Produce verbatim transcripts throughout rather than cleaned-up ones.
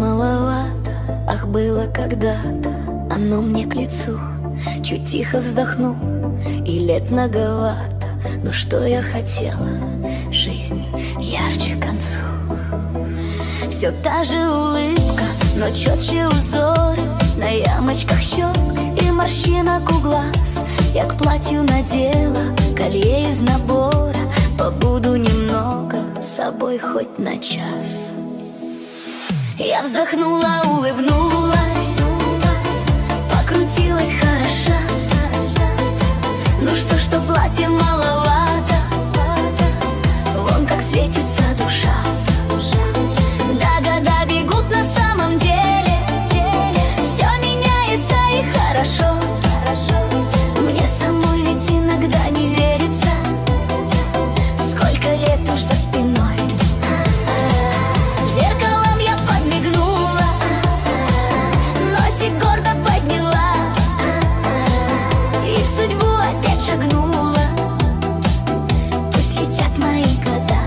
маловато, ах, было когда-то, оно мне к лицу. Чуть тихо вздохну, и лет многовато, но что я хотела? Жизнь ярче к концу. Все та же улыбка, но четче узоры на ямочках щек и морщинок у глаз. Я к платью надела колье из набора, побуду немного с собой хоть на час. Я вздохнула, улыбнулась, покрутилась хороша. Ну что, что платье маловато, вон как светится душа. Да, года бегут на самом деле, все меняется и хорошо. Мне самой ведь иногда не верится, сколько лет уж за спиной. Зеркалом я подмигнула, носик гордо подняла и в судьбу опять шагнула. Пусть летят мои года.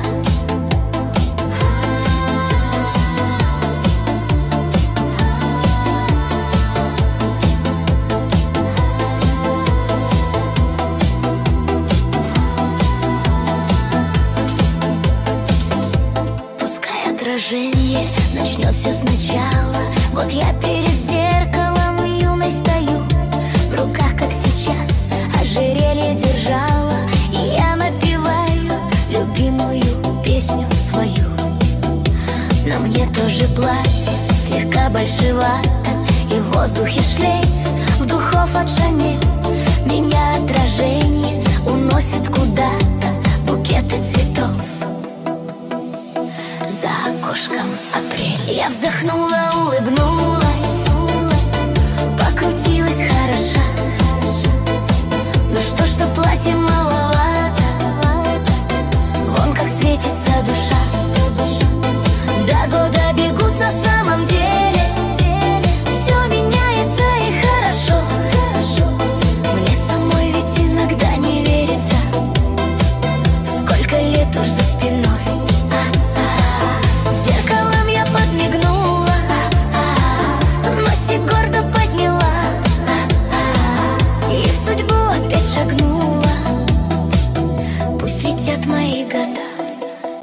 Отражение начнет все сначала. Вот я перед зеркалом юность стою, в руках, как сейчас, ожерелье держала, и я напеваю любимую песню свою. На мне тоже платье слегка большевато, и в воздухе шлейф в духов от Шанель. Меня отражение уносит куда-то, букеты цветов. За окошком апрель. Я вздохнула, улыбнулась,